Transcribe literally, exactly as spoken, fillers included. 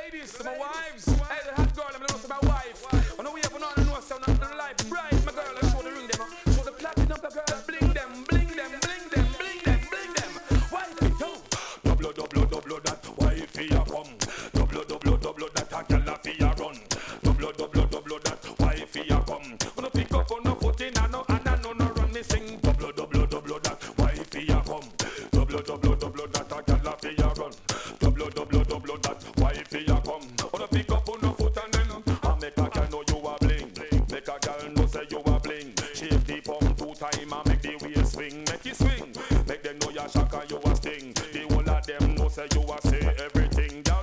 ladies, to my wives. Hey, the hot girl, I'm gonna to my wife.